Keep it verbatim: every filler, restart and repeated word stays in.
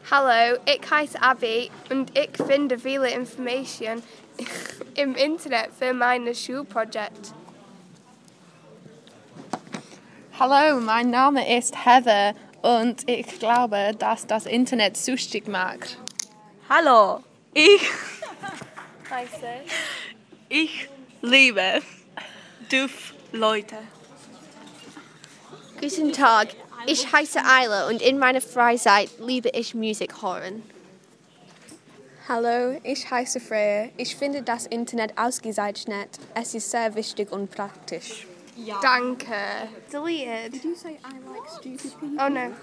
Hallo, ich heiße Abby und ich finde viele Informationen im Internet für mein Schulprojekt. Hallo, mein Name ist Heather und ich glaube, dass das Internet süchtig macht. Hallo, ich, Heiße. ich liebe doof Leute. Guten Tag, ich heiße Ayla und in meiner Freizeit liebe ich Musik hören. Hallo, ich heiße Freya. Ich finde das Internet ausgezeichnet. Es ist sehr wichtig und praktisch. Danke. Deleted. Did you say I like stupid people? Oh no.